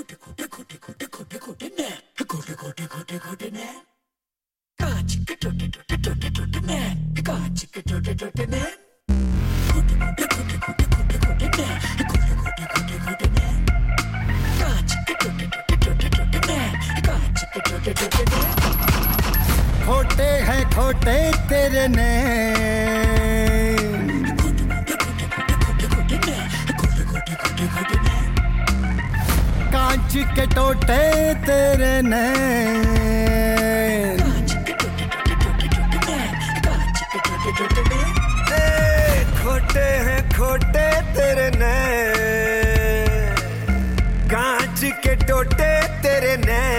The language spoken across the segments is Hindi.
खोटे हैं खोटे तेरे नैन, कांच के टोटे तेरे नैन, खोटे हैं खोटे तेरे नैन, कांच के टोटे तेरे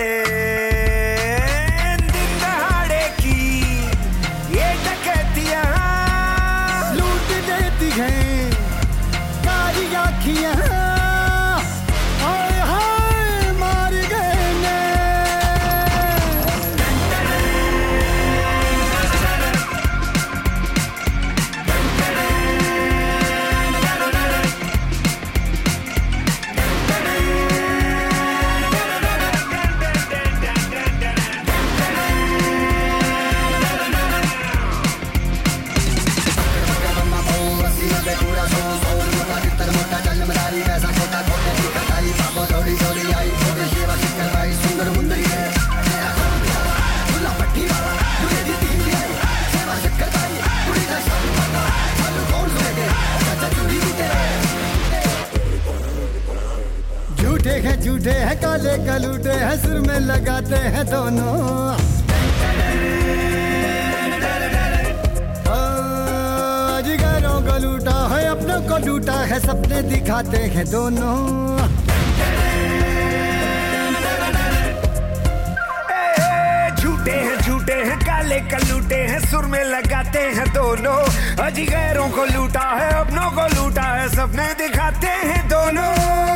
नैन, दिन दहाड़े की ये डकैतियां लूट देती हैं कारी आँखियां, हाय हाय मार गए झूठे हैं काले कलूटे हैं सुर में लगाते हैं दोनों, जिगरों को लूटा है अपनों को लूटा है सपने दिखाते हैं दोनों, झूठे हैं काले कलूटे हैं सुर में लगाते हैं दोनों, जिगरों को लूटा है अपनों को लूटा है सपने दिखाते हैं दोनों,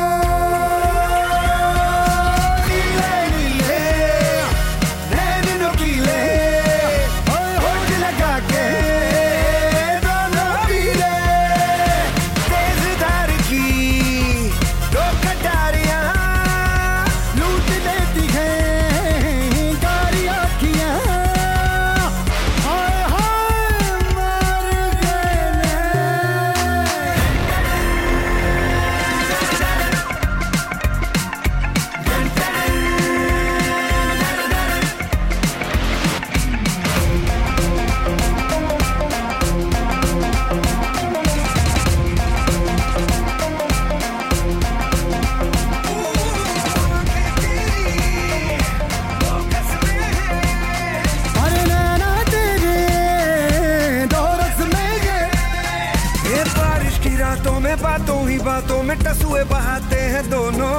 बातों ही बातों में टसुए बहाते हैं दोनों,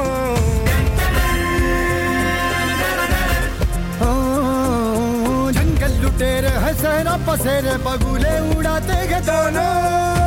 जंगल लुटेरे हैं सहरा पसेरे बगुले उड़ाते हैं दोनों।